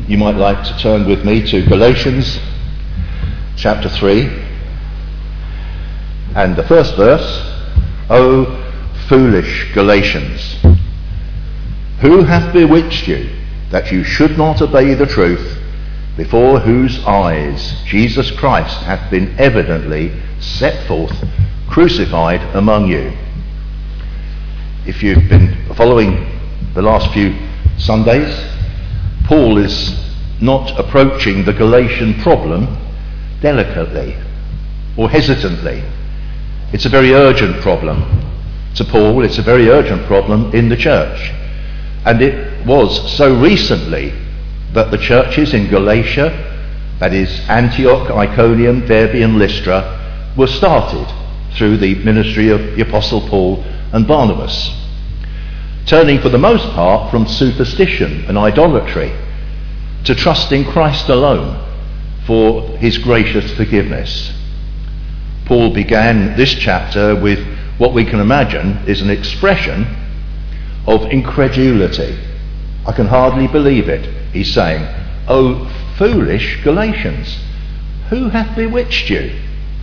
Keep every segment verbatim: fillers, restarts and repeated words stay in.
you might like to turn with me to Galatians chapter three, and the first verse, O foolish Galatians, who hath bewitched you that you should not obey the truth, before whose eyes Jesus Christ hath been evidently set forth, crucified among you? If you've been following the last few Sundays, Paul is not approaching the Galatian problem delicately or hesitantly. It's a very urgent problem to Paul. It's a very urgent problem in the church. And it was so recently that the churches in Galatia, that is Antioch, Iconium, Derbe and Lystra, were started through the ministry of the Apostle Paul and Barnabas, turning for the most part from superstition and idolatry to trusting Christ alone for his gracious forgiveness. Paul began this chapter with what we can imagine is an expression of incredulity. I can hardly believe it. He's saying, O foolish Galatians, who hath bewitched you?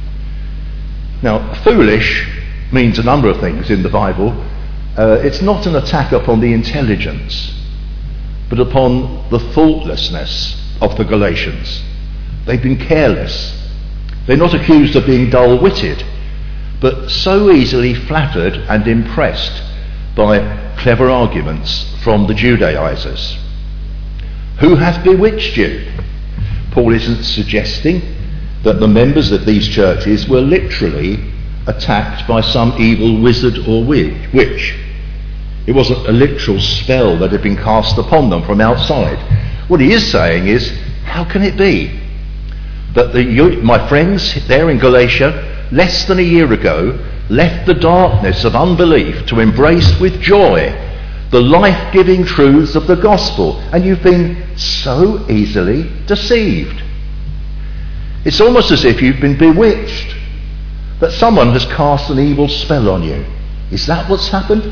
Now, foolish means a number of things in the Bible. Uh, it's not an attack upon the intelligence, but upon the thoughtlessness of the Galatians. They've been careless. They're not accused of being dull-witted, but so easily flattered and impressed by clever arguments from the Judaizers. Who hath bewitched you? Paul isn't suggesting that the members of these churches were literally attacked by some evil wizard or witch. It wasn't a literal spell that had been cast upon them from outside. What he is saying is, how can it be that the, you, my friends there in Galatia, less than a year ago, left the darkness of unbelief to embrace with joy the life-giving truths of the gospel, and you've been so easily deceived? It's almost as if you've been bewitched, that someone has cast an evil spell on you. Is that what's happened?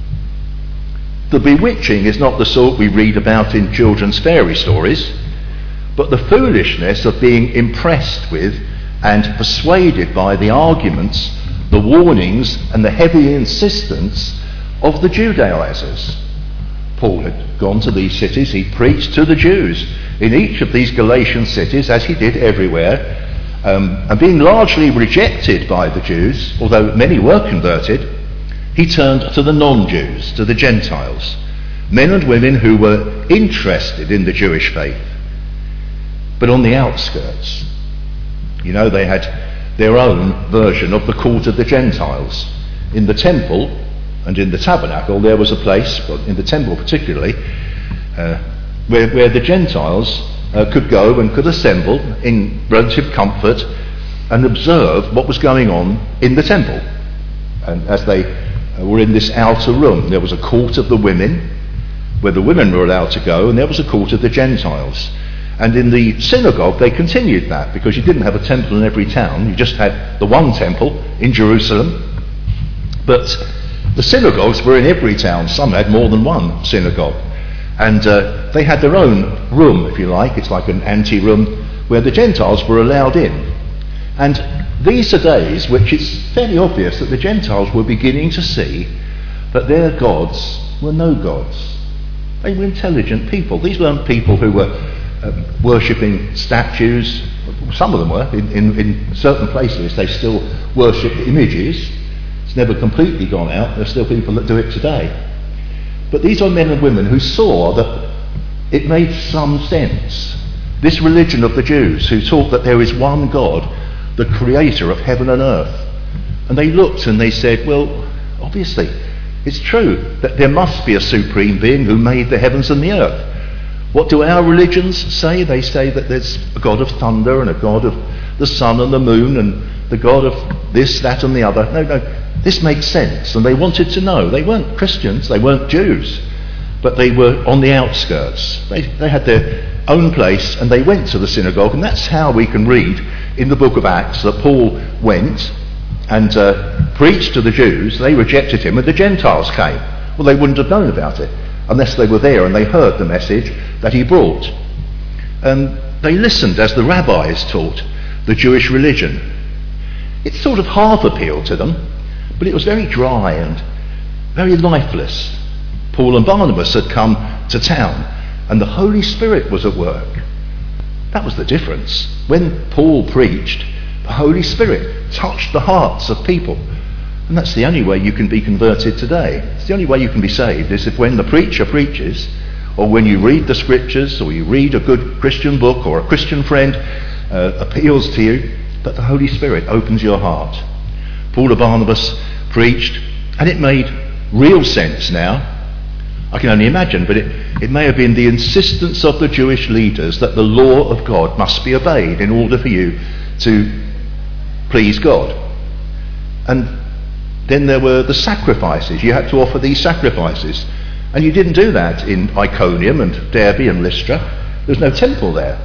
The bewitching is not the sort we read about in children's fairy stories, but the foolishness of being impressed with and persuaded by the arguments, the warnings and the heavy insistence of the Judaizers. Paul had gone to these cities, he preached to the Jews in each of these Galatian cities, as he did everywhere, um, and being largely rejected by the Jews, although many were converted, he turned to the non-Jews, to the Gentiles, men and women who were interested in the Jewish faith, but on the outskirts. You know, they had their own version of the court of the Gentiles. In the temple and in the tabernacle there was a place, well, in the temple particularly, uh, where, where the Gentiles uh, could go and could assemble in relative comfort and observe what was going on in the temple. And as they uh, were in this outer room, there was a court of the women, where the women were allowed to go, and there was a court of the Gentiles. And in the synagogue they continued that, because you didn't have a temple in every town, you just had the one temple in Jerusalem. But the synagogues were in every town. Some had more than one synagogue. And uh, they had their own room, if you like. It's like an ante-room where the Gentiles were allowed in. And these are days which it's fairly obvious that the Gentiles were beginning to see that their gods were no gods. They were intelligent people. These weren't people who were Um, worshipping statues. Some of them were. In, in, in certain places they still worship images. It's never completely gone out. There are still people that do it today. But these are men and women who saw that it made some sense. This religion of the Jews, who taught that there is one God, the creator of heaven and earth. And they looked and they said, well, obviously, it's true that there must be a supreme being who made the heavens and the earth. What do our religions say? They say that there's a God of thunder and a God of the sun and the moon and the God of this, that and the other. No, no, this makes sense. And they wanted to know. They weren't Christians, they weren't Jews, but they were on the outskirts. They, they had their own place and they went to the synagogue, and that's how we can read in the book of Acts that Paul went and uh, preached to the Jews. They rejected him and the Gentiles came. Well, they wouldn't have known about it unless they were there and they heard the message that he brought. And they listened as the rabbis taught the Jewish religion. It sort of half appealed to them, but it was very dry and very lifeless. Paul and Barnabas had come to town, and the Holy Spirit was at work. That was the difference. When Paul preached, the Holy Spirit touched the hearts of people. And that's the only way you can be converted today. It's the only way you can be saved, is if when the preacher preaches, or when you read the scriptures, or you read a good Christian book, or a Christian friend uh, appeals to you, that the Holy Spirit opens your heart. Paul and Barnabas preached, and it made real sense now. I can only imagine, but it, it may have been the insistence of the Jewish leaders that the law of God must be obeyed in order for you to please God. And then there were the sacrifices. You had to offer these sacrifices. And you didn't do that in Iconium and Derbe and Lystra. There's no temple there.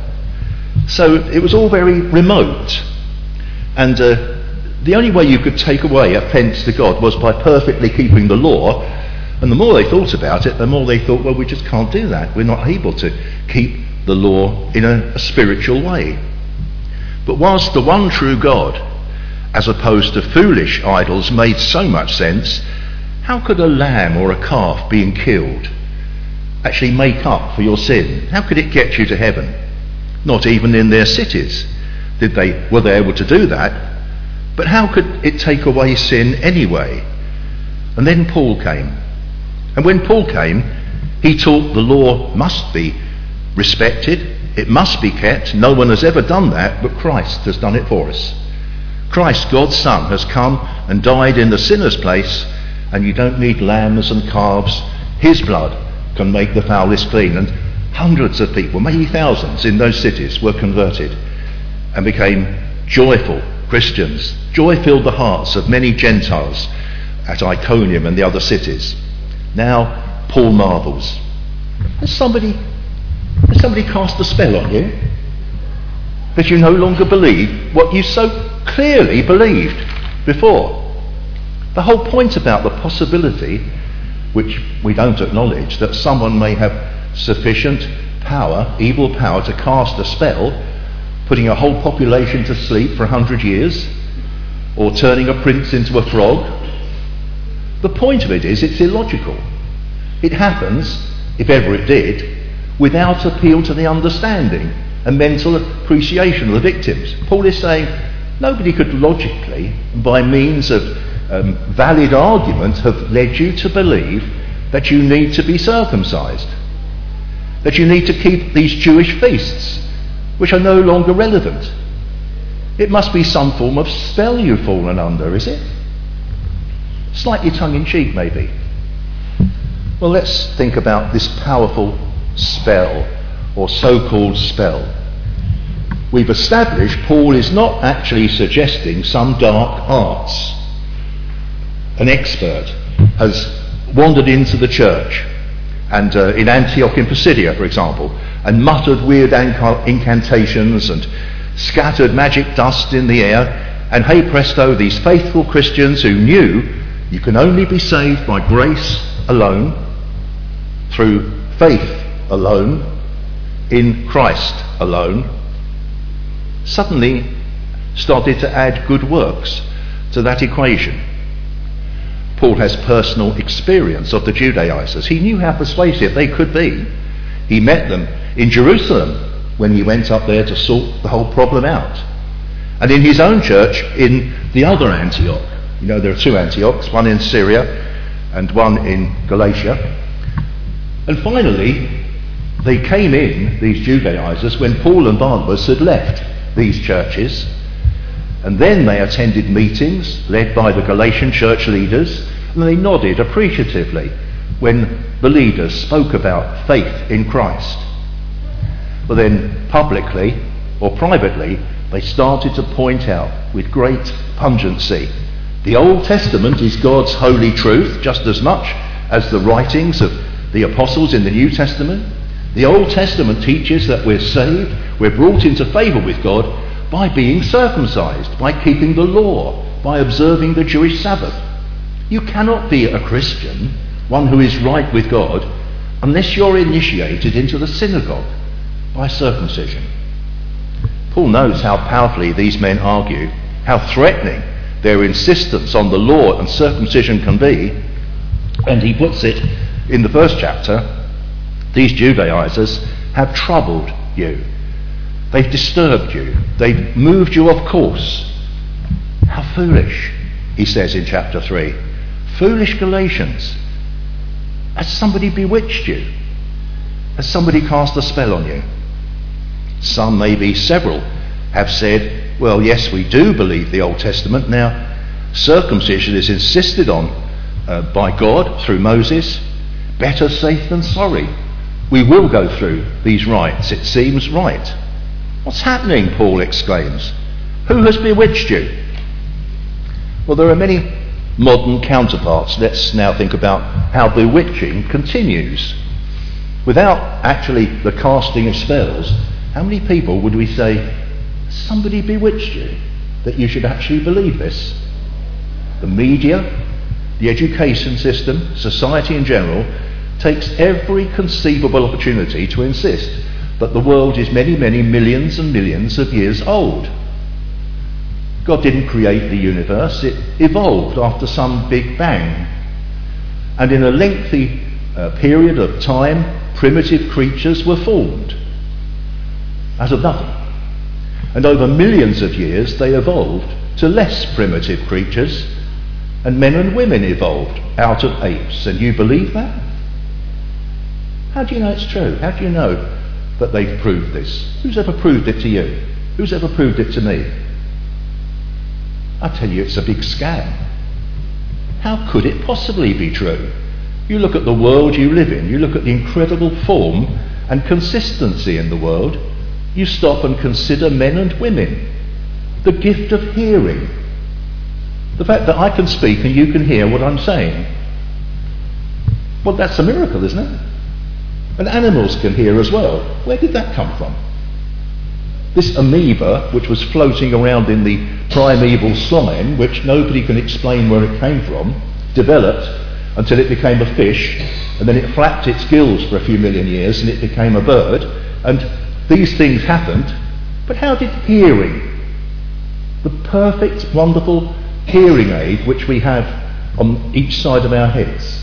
So it was all very remote. And uh, the only way you could take away offence to God was by perfectly keeping the law. And the more they thought about it, the more they thought, well, we just can't do that. We're not able to keep the law in a, a spiritual way. But whilst the one true God, as opposed to foolish idols, made so much sense, how could a lamb or a calf being killed actually make up for your sin? How could it get you to heaven? Not even in their cities did they were they able to do that. But how could it take away sin anyway? And then Paul came. And when Paul came, he taught the law must be respected, it must be kept. No one has ever done that, but Christ has done it for us. Christ, God's Son, has come and died in the sinner's place, and you don't need lambs and calves. His blood can make the foulest clean. And hundreds of people, maybe thousands in those cities, were converted and became joyful Christians. Joy filled the hearts of many Gentiles at Iconium and the other cities. Now Paul marvels. Has somebody, has somebody cast a spell on you? That you no longer believe what you so clearly believed before. The whole point about the possibility, which we don't acknowledge, that someone may have sufficient power, evil power, to cast a spell, putting a whole population to sleep for a hundred years, or turning a prince into a frog. The point of it is it's illogical. It happens, if ever it did, without appeal to the understanding and mental appreciation of the victims. Paul is saying nobody could logically, by means of um, valid argument, have led you to believe that you need to be circumcised, that you need to keep these Jewish feasts, which are no longer relevant. It must be some form of spell you've fallen under, is it? Slightly tongue-in-cheek, maybe. Well, let's think about this powerful spell, or so-called spell. We've established Paul is not actually suggesting some dark arts. An expert has wandered into the church, and uh, in Antioch in Pisidia, for example, and muttered weird inc- incantations and scattered magic dust in the air, and hey presto, these faithful Christians who knew you can only be saved by grace alone, through faith alone, in Christ alone, suddenly started to add good works to that equation. Paul has personal experience of the Judaizers. He knew how persuasive they could be. He met them in Jerusalem when he went up there to sort the whole problem out. And in his own church in the other Antioch. You know, there are two Antiochs, one in Syria and one in Galatia. And finally, they came in, these Judaizers, when Paul and Barnabas had left these churches. And then they attended meetings led by the Galatian church leaders, and they nodded appreciatively when the leaders spoke about faith in Christ. But then publicly or privately, they started to point out with great pungency, the Old Testament is God's holy truth just as much as the writings of the apostles in the New Testament. The Old Testament teaches that we're saved, we're brought into favour with God by being circumcised, by keeping the law, by observing the Jewish Sabbath. You cannot be a Christian, one who is right with God, unless you're initiated into the synagogue. By circumcision. Paul knows how powerfully these men argue, how threatening their insistence on the law and circumcision can be, and he puts it in the first chapter: these Judaizers have troubled you. They've disturbed you. They've moved you off course. How foolish, he says in chapter three. Foolish Galatians. Has somebody bewitched you? Has somebody cast a spell on you? Some, maybe several, have said, well, yes, we do believe the Old Testament. Now, circumcision is insisted on uh, by God through Moses. Better safe than sorry. We will go through these rites. It seems right. What's happening? Paul exclaims. Who has bewitched you? Well, there are many modern counterparts. Let's now think about how bewitching continues. Without actually the casting of spells, how many people would we say, somebody bewitched you, that you should actually believe this? The media, the education system, society in general, takes every conceivable opportunity to insist that the world is many, many millions and millions of years old. God didn't create the universe, it evolved after some big bang. And in a lengthy uh, period of time, primitive creatures were formed out of nothing. And over millions of years they evolved to less primitive creatures, and men and women evolved out of apes. And you believe that? How do you know it's true? How do you know that they've proved this? Who's ever proved it to you? Who's ever proved it to me? I tell you, it's a big scam. How could it possibly be true? You look at the world you live in, you look at the incredible form and consistency in the world, you stop and consider men and women, the gift of hearing, the fact that I can speak and you can hear what I'm saying. Well, that's a miracle, isn't it? And animals can hear as well. Where did that come from? This amoeba, which was floating around in the primeval slime, which nobody can explain where it came from, developed until it became a fish, and then it flapped its gills for a few million years and it became a bird. And these things happened. But how did hearing, the perfect, wonderful hearing aid which we have on each side of our heads,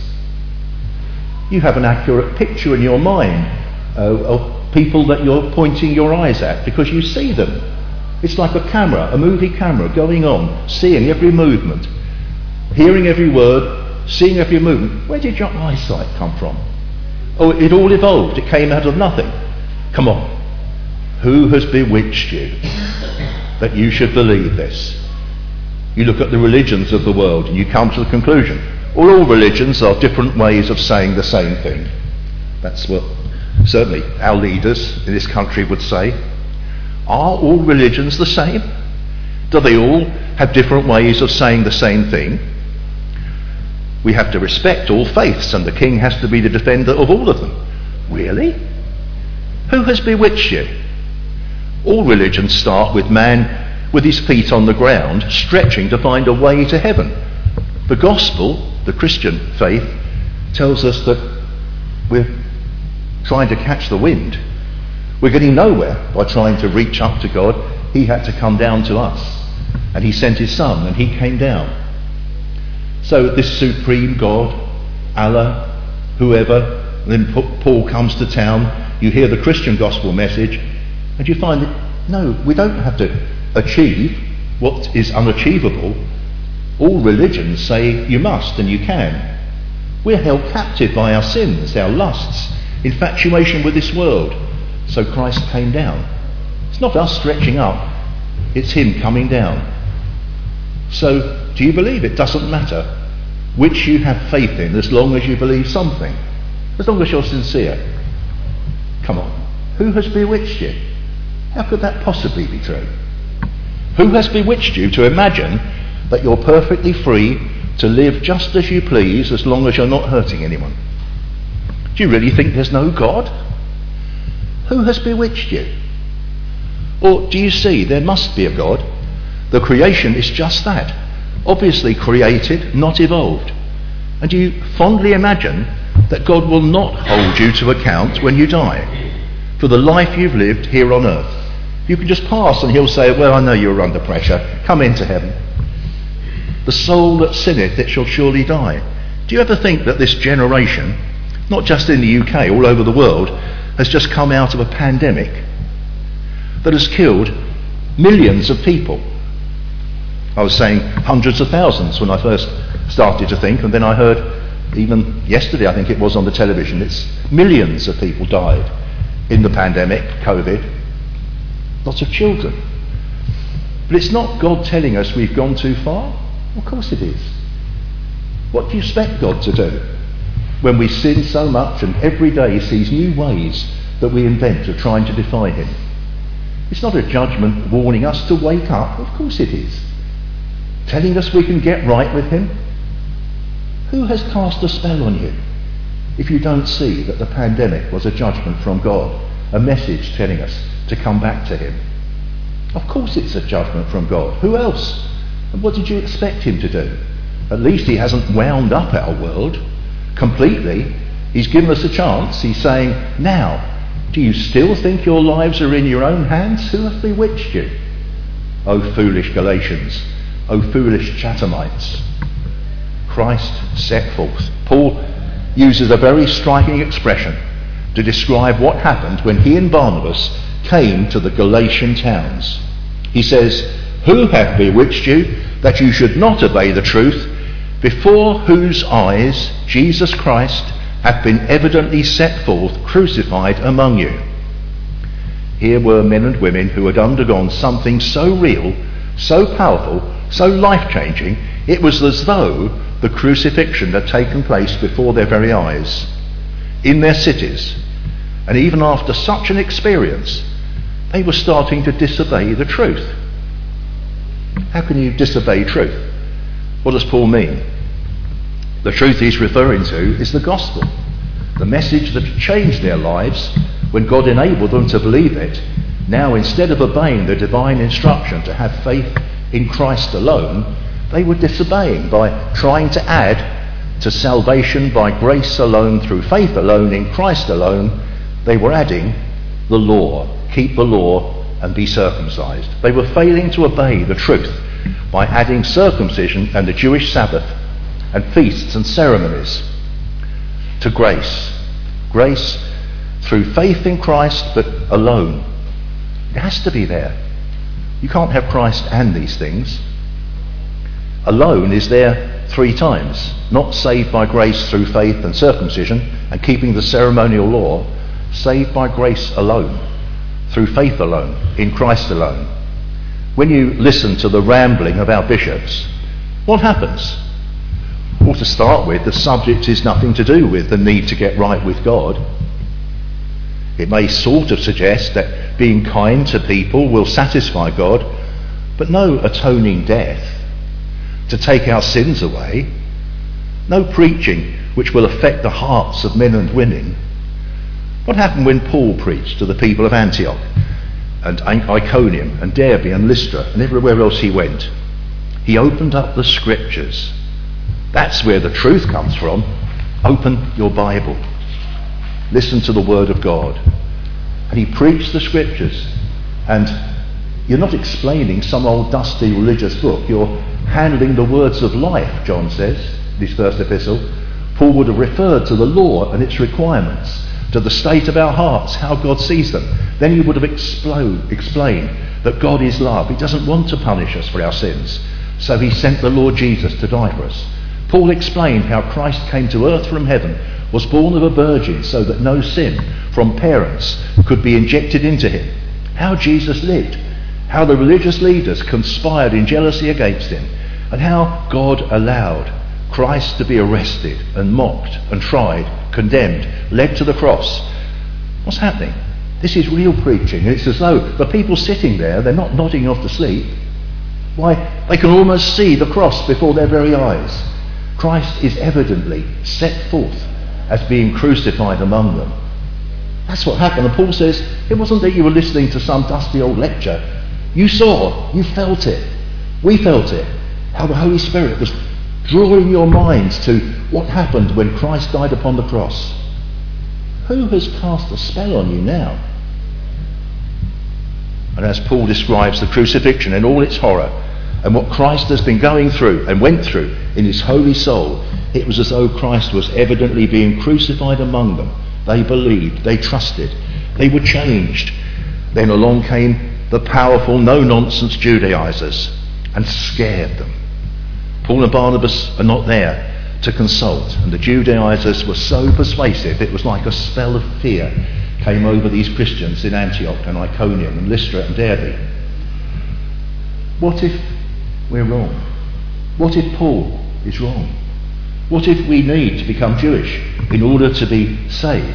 you have an accurate picture in your mind uh, of people that you're pointing your eyes at because you see them. It's like a camera, a movie camera going on, seeing every movement, hearing every word, seeing every movement. Where did your eyesight come from? Oh, it all evolved. It came out of nothing. Come on. Who has bewitched you that you should believe this? You look at the religions of the world and you come to the conclusion, well, all religions are different ways of saying the same thing. That's what certainly our leaders in this country would say. Are all religions the same? Do they all have different ways of saying the same thing? We have to respect all faiths, and the king has to be the defender of all of them. Really? Who has bewitched you? All religions start with man with his feet on the ground, stretching to find a way to heaven. The gospel, the Christian faith, tells us that we're trying to catch the wind. We're getting nowhere by trying to reach up to God. He had to come down to us, and he sent his son, and he came down. So this supreme God, Allah, whoever, then Paul comes to town, you hear the Christian gospel message, and you find that, no, we don't have to achieve what is unachievable. All religions say you must and you can. We're held captive by our sins, our lusts, infatuation with this world. So Christ came down. It's not us stretching up, it's him coming down. So do you believe? It doesn't matter which you have faith in, as long as you believe something, as long as you're sincere. Come on, who has bewitched you? How could that possibly be true? Who has bewitched you to imagine that you're perfectly free to live just as you please, as long as you're not hurting anyone? Do you really think there's no God? Who has bewitched you? Or do you see there must be a God? The creation is just that, obviously created, not evolved. And you fondly imagine that God will not hold you to account when you die. for the life you've lived here on earth. You can just pass and he'll say, well, I know you're under pressure. Come into heaven. The soul that sinneth, it shall surely die. Do you ever think that this generation, not just in the U K, all over the world, has just come out of a pandemic that has killed millions of people? I was saying hundreds of thousands when I first started to think, and then I heard, even yesterday I think it was on the television, it's millions of people died in the pandemic, COVID. Lots of children. But it's not God telling us we've gone too far. Of course it is. What do you expect God to do when we sin so much and every day sees new ways that we invent of trying to defy him? It's not a judgment warning us to wake up. Of course it is. Telling us we can get right with him. Who has cast a spell on you if you don't see that the pandemic was a judgment from God, a message telling us to come back to him? Of course it's a judgment from God. Who else? And what did you expect him to do? At least he hasn't wound up our world completely. He's given us a chance. He's saying, now, do you still think your lives are in your own hands? Who hath bewitched you? O foolish Galatians, O foolish Chathamites. Christ set forth. Paul uses a very striking expression to describe what happened when he and Barnabas came to the Galatian towns. He says, who hath bewitched you that you should not obey the truth, before whose eyes Jesus Christ hath been evidently set forth crucified among you? Here were men and women who had undergone something so real, so powerful, so life-changing, it was as though the crucifixion had taken place before their very eyes, in their cities. And even after such an experience, they were starting to disobey the truth. How can you disobey truth? What does Paul mean? The truth he's referring to is the gospel, the message that changed their lives when God enabled them to believe it. Now, instead of obeying the divine instruction to have faith in Christ alone, they were disobeying by trying to add to salvation by grace alone, through faith alone, in Christ alone. They were adding the law, keep the law and be circumcised. They were failing to obey the truth by adding circumcision and the Jewish Sabbath and feasts and ceremonies to grace. Grace through faith in Christ, but alone. It has to be there. You can't have Christ and these things. Alone is there three times. Not saved by grace through faith and circumcision and keeping the ceremonial law. Saved by grace alone, through faith alone, in Christ alone. When you listen to the rambling of our bishops, what happens? Well, to start with, the subject is nothing to do with the need to get right with God. It may sort of suggest that being kind to people will satisfy God, but no atoning death to take our sins away, no preaching which will affect the hearts of men and women. What happened when Paul preached to the people of Antioch and Iconium and Derbe and Lystra and everywhere else he went? He opened up the scriptures. That's where the truth comes from. Open your Bible. Listen to the word of God. And he preached the scriptures. And you're not explaining some old dusty religious book. You're handling the words of life, John says, this first epistle. Paul would have referred to the law and its requirements, to the state of our hearts, how God sees them. Then he would have explode, explained that God is love. He doesn't want to punish us for our sins. So he sent the Lord Jesus to die for us. Paul explained how Christ came to earth from heaven, was born of a virgin so that no sin from parents could be injected into him. How Jesus lived, how the religious leaders conspired in jealousy against him, and how God allowed Christ to be arrested and mocked and tried, condemned, led to the cross. What's happening? This is real preaching. It's as though the people sitting there, they're not nodding off to sleep. Why, they can almost see the cross before their very eyes. Christ is evidently set forth as being crucified among them. That's what happened. And Paul says, it wasn't that you were listening to some dusty old lecture. You saw, you felt it. We felt it. How the Holy Spirit was drawing your minds to what happened when Christ died upon the cross. Who has cast a spell on you now? And as Paul describes the crucifixion in all its horror, and what Christ has been going through and went through in his holy soul, it was as though Christ was evidently being crucified among them. They believed, they trusted, they were changed. Then along came the powerful, no-nonsense Judaizers and scared them. Paul and Barnabas are not there to consult, and the Judaizers were so persuasive, it was like a spell of fear came over these Christians in Antioch and Iconium and Lystra and Derbe. What if we're wrong? What if Paul is wrong? What if we need to become Jewish in order to be saved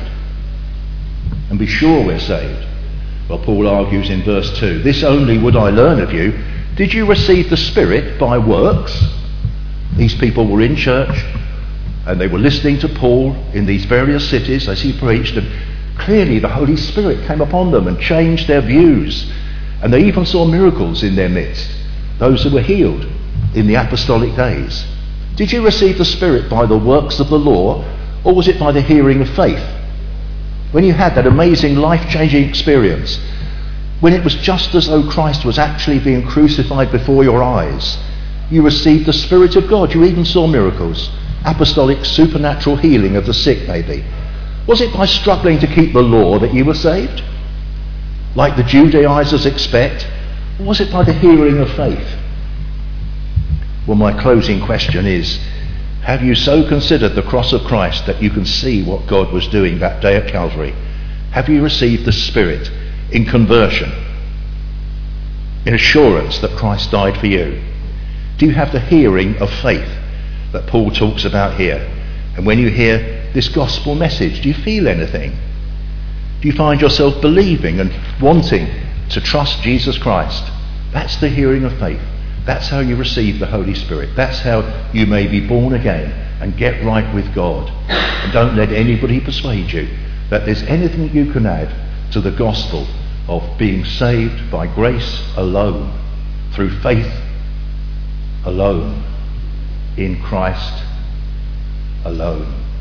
and be sure we're saved? Well, Paul argues in verse two, "This only would I learn of you. Did you receive the Spirit by works?" These people were in church and they were listening to Paul in these various cities as he preached, and clearly the Holy Spirit came upon them and changed their views, and they even saw miracles in their midst, those who were healed in the apostolic days. Did you receive the Spirit by the works of the law, or was it by the hearing of faith? When you had that amazing life-changing experience, when it was just as though Christ was actually being crucified before your eyes, you received the Spirit of God, you even saw miracles, apostolic supernatural healing of the sick maybe. Was it by struggling to keep the law that you were saved, like the Judaizers expect, or was it by the hearing of faith? Well, my closing question is, have you so considered the cross of Christ that you can see what God was doing that day at Calvary? Have you received the Spirit in conversion, in assurance that Christ died for you? Do you have the hearing of faith that Paul talks about here? And when you hear this gospel message, do you feel anything? Do you find yourself believing and wanting to trust Jesus Christ? That's the hearing of faith. That's how you receive the Holy Spirit. That's how you may be born again and get right with God. And don't let anybody persuade you that there's anything you can add to the gospel of being saved by grace alone, through faith alone, in Christ alone.